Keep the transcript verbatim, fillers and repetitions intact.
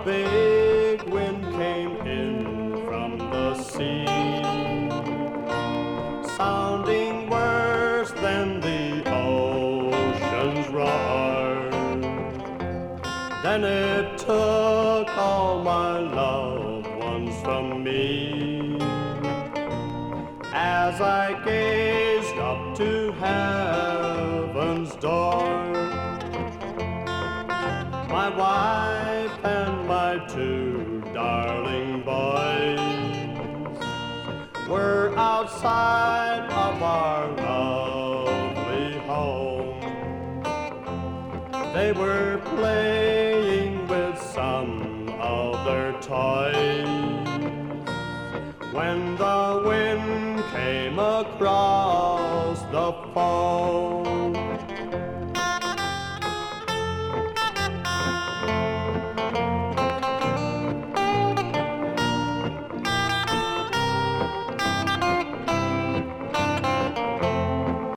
big wind came in from the sea, sounding worse than the ocean's roar. Then it took all my loved ones from me, as I gazed up to heaven's door. My wife and my two darling boys were outside of our lovely home. They were playing with some of their toys when the wind came across the foam.